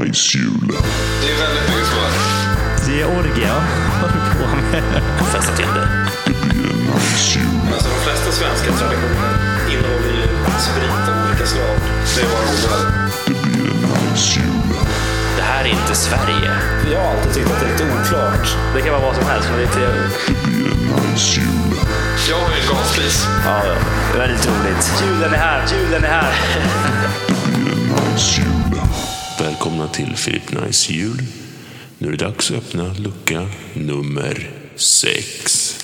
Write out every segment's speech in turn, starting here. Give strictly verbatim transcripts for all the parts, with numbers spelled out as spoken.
nice jul. Det är väldigt mycket svårt. Det är orgia. Vad håller du på med? Fästa till det. Det blir en nice jul. Alltså de flesta svenska traditioner innehåller ju sprit av olika slag. Det är bara ord. Det blir en nice jul. Det här är inte Sverige. Jag har alltid tyckt att det är lite oklart. Det kan vara vad som helst, men det är trevligt. Det blir en nice jul. Jag har ju en gaspis. Ja, ja. Det är väldigt roligt. Julen är här, julen är här. Det blir en nice jul. Välkomna till Philip Nice jul. Nu är det dags att öppna lucka nummer sex.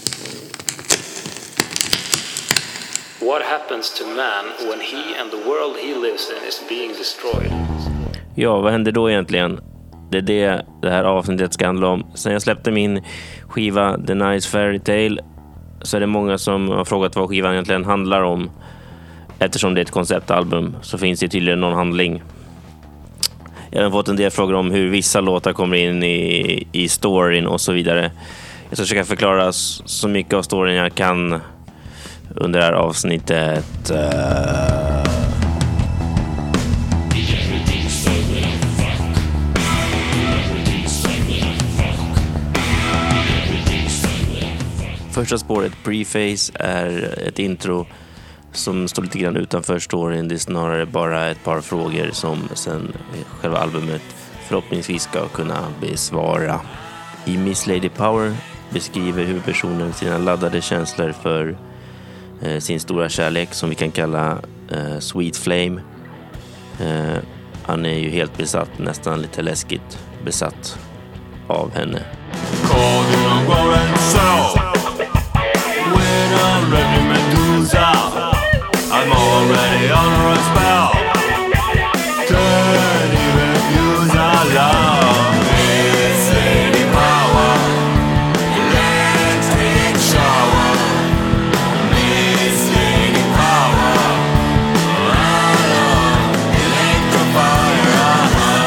What happens to man when he and the world he lives in is being destroyed? Ja, vad händer då egentligen? Det är det det här avsnittet ska handla om. Sen jag släppte min skiva The Nice Fairy Tale så är det många som har frågat vad skivan egentligen handlar om. Eftersom det är ett konceptalbum så finns det tydligen någon handling. Jag har fått en del frågor om hur vissa låtar kommer in i, i storyn och så vidare. Jag ska försöka förklara så mycket av storyn jag kan under det här avsnittet. Uh... Första spåret, Preface, är ett intro som står lite grann utanför storyn. Det är snarare bara ett par frågor som sen själva albumet förhoppningsvis ska kunna besvara. I Miss Lady Power beskriver huvudpersonen sina laddade känslor för eh, sin stora kärlek som vi kan kalla eh, Sweet Flame. Eh, han är ju helt besatt, nästan lite läskigt besatt av henne. I'm already under a spell. Turn even use our love. Miss Lady Power, electric shower. Miss Lady Power, our love, electrifier.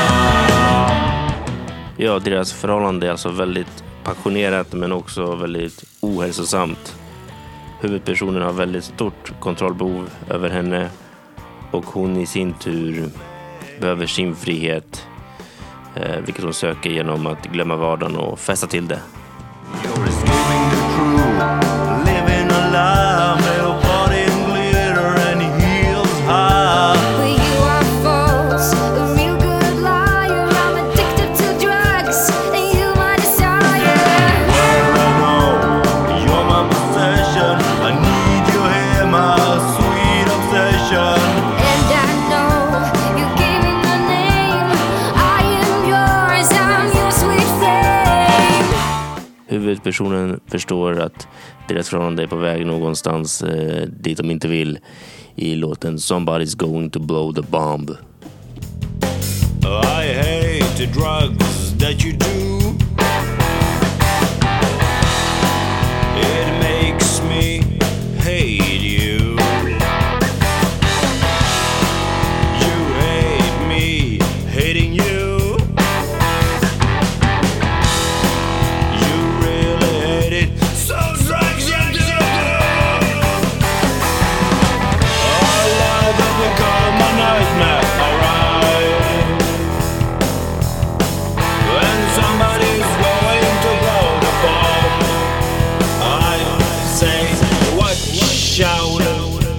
Ja, deras förhållande är alltså väldigt passionerat men också väldigt ohälsosamt. Huvudpersonen har väldigt stort kontrollbehov över henne och hon i sin tur behöver sin frihet, eh, vilket hon söker genom att glömma vardagen och fästa till det. You're escaping the crew, living a lie, no body in glitter and heels high. But you are false, a real good liar. I'm addicted to drugs, and you my desire. Well, I know you're my possession. I need you here, my sweet obsession. And I know you gave me my name. I am yours, I'm your sweet flame. Huvudpersonen förstår att deras förhållande är på väg någonstans eh, dit de inte vill i låten Somebody's going to blow the bomb. I hate the drugs that you do. It makes me hate you. You hate me hating you. You really hate it. So drugs you do. Our love has become a nightmare, alright. When somebody's going to blow the bomb, I say, watch out.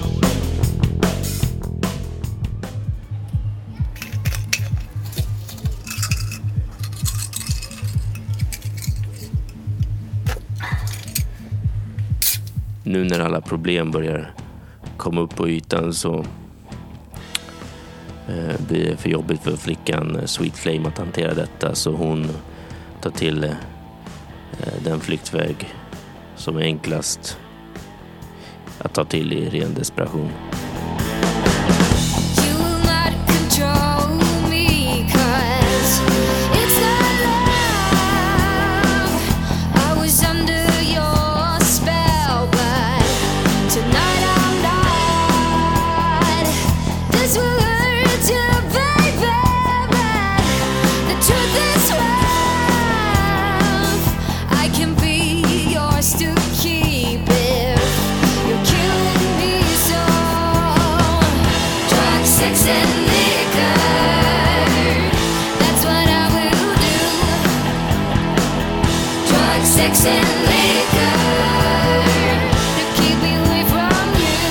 Nu när alla problem börjar komma upp på ytan så eh, blir det för jobbigt för flickan Sweet Flame att hantera detta, så hon tar till eh, den flyktväg som är enklast att ta till i ren desperation. You will not control me, 'cause it's not love. I was under your spell, but tonight I'm not. This will hurt you, baby, but the truth is rough. I can be yours to keep if you're killing me so. sex and liquor to keep me away from you.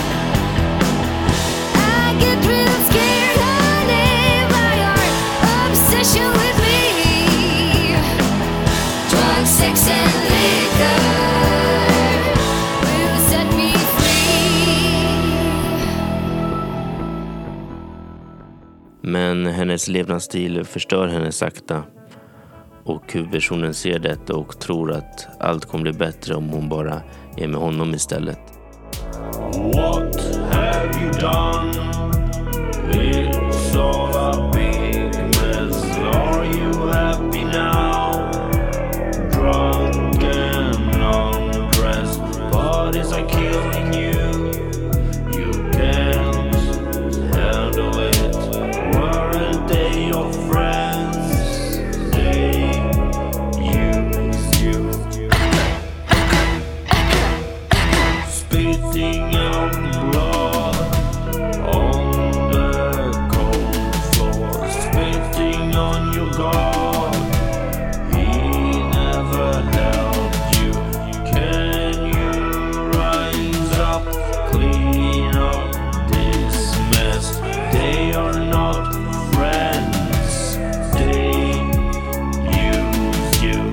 I get real scared, honey, by your obsession with me. Drugs, sex and liquor will set me free. Men hennes levnadsstil förstör henne sakta. Och huvudpersonen ser detta och tror att allt kommer bli bättre om hon bara är med honom istället. What have you done? It's all a big mess. Are you happy now? Drunk and undressed. Bodies are killing you. You can't handle it. Weren't they your friends? They use you. Spitting out blood on the cold floor, spitting on your God. He never helped you. Can you rise up, clean up this mess? They are not friends. They use you.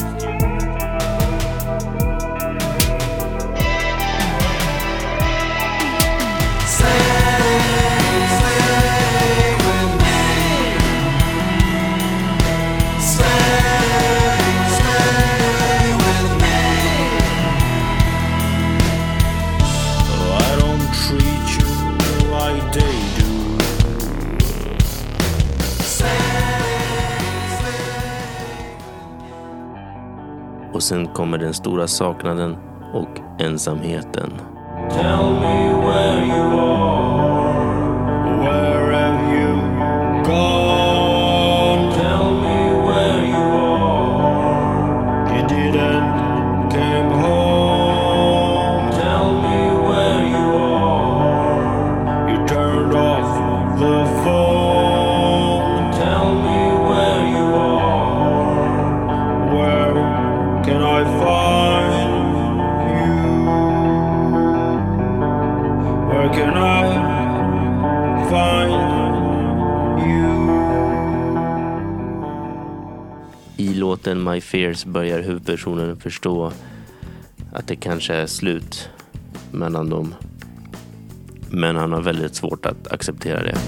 I don't treat you like they do. Och sen kommer den stora saknaden och ensamheten. Tell me where you are. Where have you gone? Tell me where you are. You didn't come home. Tell me where you are. You turned off the phone. Tell me where you are. Where can I find you? Where can I find you? I låten My Fears börjar huvudpersonen förstå att det kanske är slut mellan dem. Men han har väldigt svårt att acceptera det.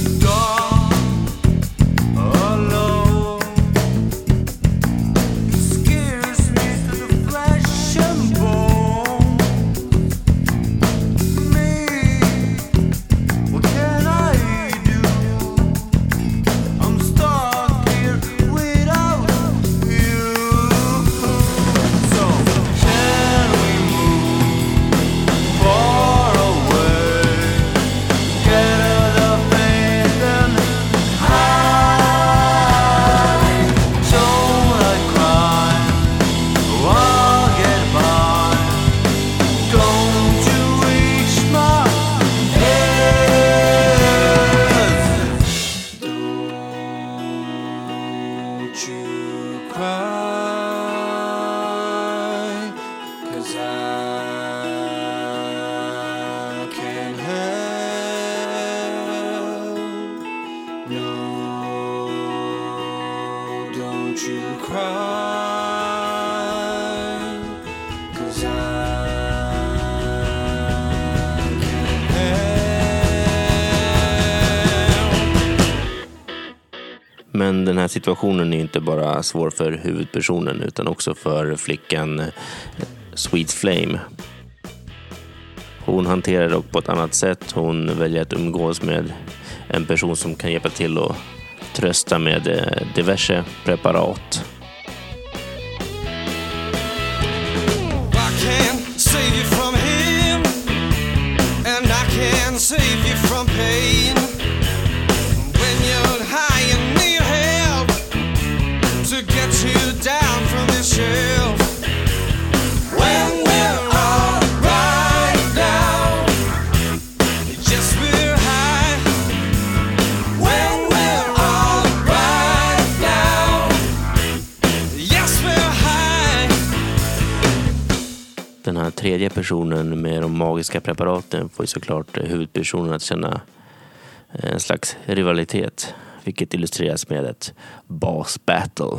Men den här situationen är inte bara svår för huvudpersonen utan också för flickan Sweet Flame. Hon hanterar det dock på ett annat sätt. Hon väljer att umgås med en person som kan hjälpa till att trösta med diverse preparat. Save you from pain when you're high and need help to get you down from the shelf. When we're all right now, just we're high. When we're all right now, yes we're high. tredje personen med de magiska preparaten får ju såklart huvudpersonen att känna en slags rivalitet, vilket illustreras med ett boss battle.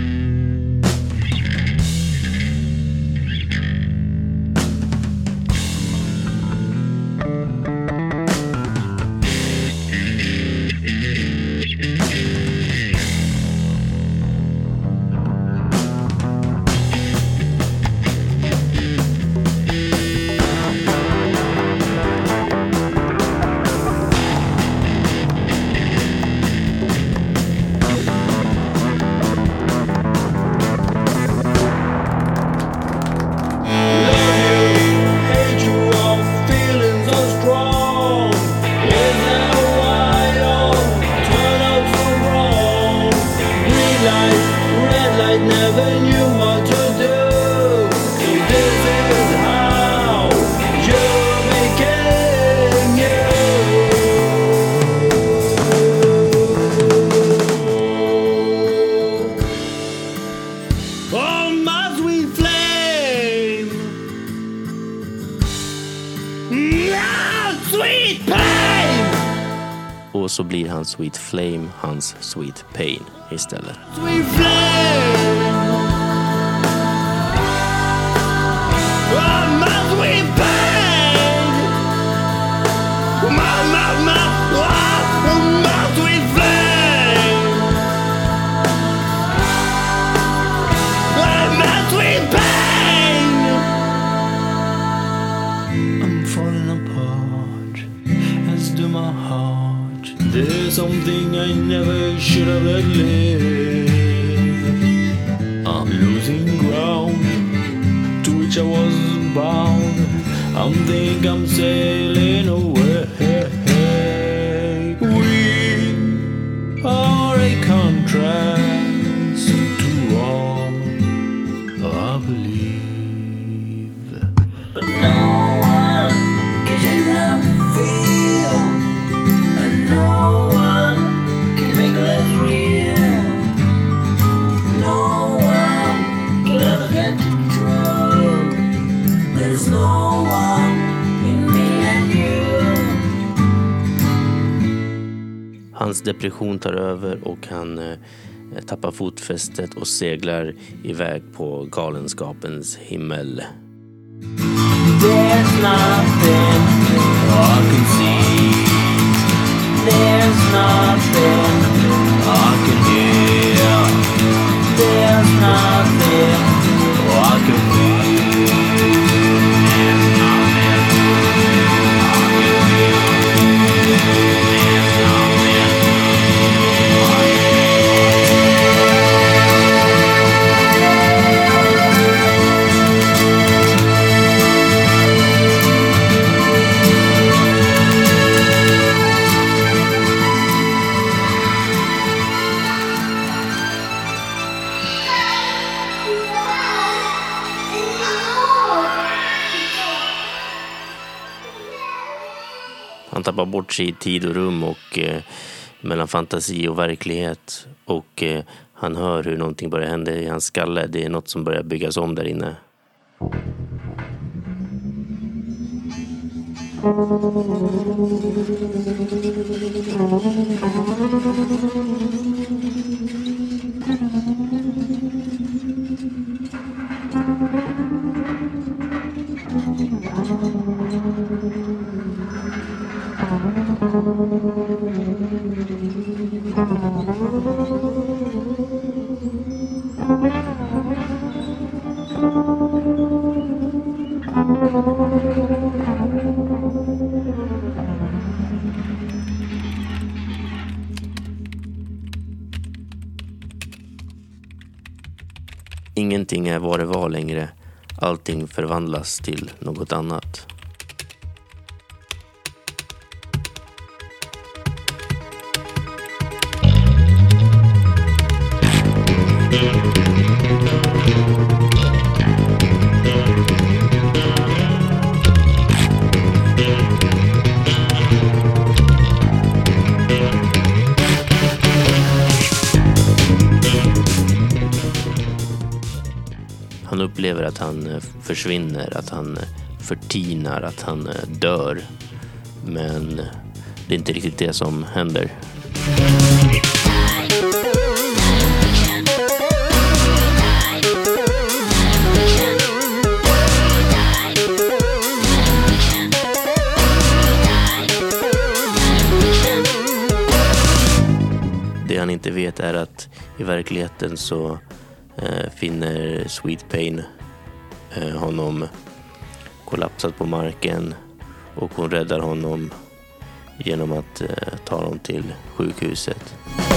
Och så blir hans Sweet Flame hans Sweet Pain istället. Sweet flame, oh, my sweet pain, my, my, my, oh, my sweet flame, oh, my sweet pain. I'm falling apart, as do my heart. There's something I never should have let live. I'm losing ground to which I was bound. I think I'm sailing away. We are a contrast to all I believe. But no one can take that feel. No one can make us real. No one can ever get true. There's no one in me and you. Hans depression tar över och han eh, tappar fotfästet och seglar iväg på galenskapens himmel. There's nothing I can see. There's nothing I can hear. There's nothing I can feel. There's nothing I can feel. There's nothing I can Han tappar bort sig i tid och rum och eh, mellan fantasi och verklighet. Och eh, han hör hur någonting börjar hända i hans skalle. Det är något som börjar byggas om där inne. Ingenting är vad det var längre. Allting förvandlas till något annat. upplever att han eh, försvinner, att han eh, förtinar, att han eh, dör. Men det är inte riktigt det som händer. Det han inte vet är att i verkligheten så eh, finner Sweet Pain eh, honom kollapsat på marken, och hon räddar honom genom att eh, ta honom till sjukhuset.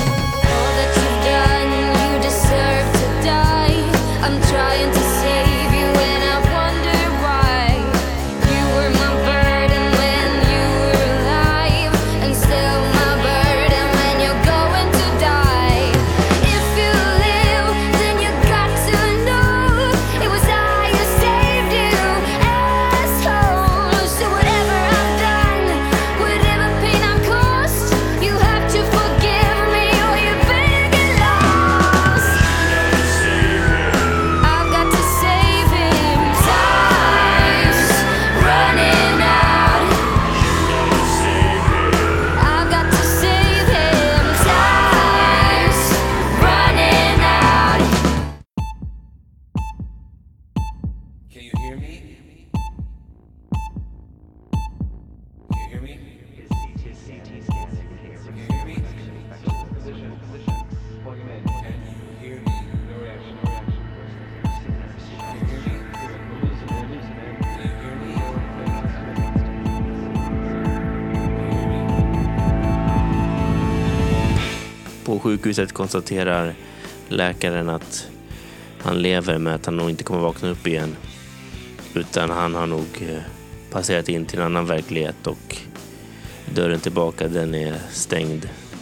På sjukhuset konstaterar läkaren att han lever, med att han nog inte kommer vakna upp igen. Utan han har nog passerat in till en annan verklighet, och dörren tillbaka, den är stängd.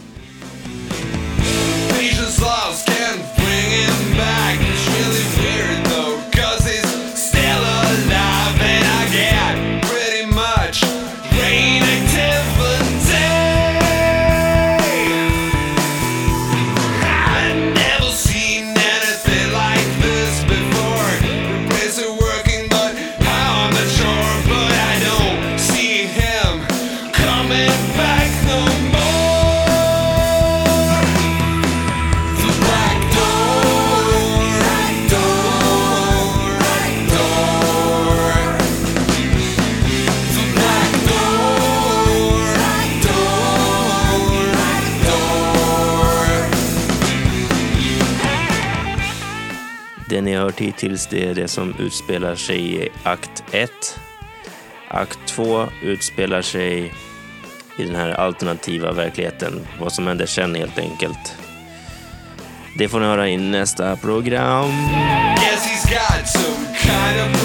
Det ni har hört hittills, det är det som utspelar sig i akt ett. Akt två utspelar sig i den här alternativa verkligheten. Vad som händer sen, helt enkelt. Det får ni höra i nästa program. Guess he's got some kind of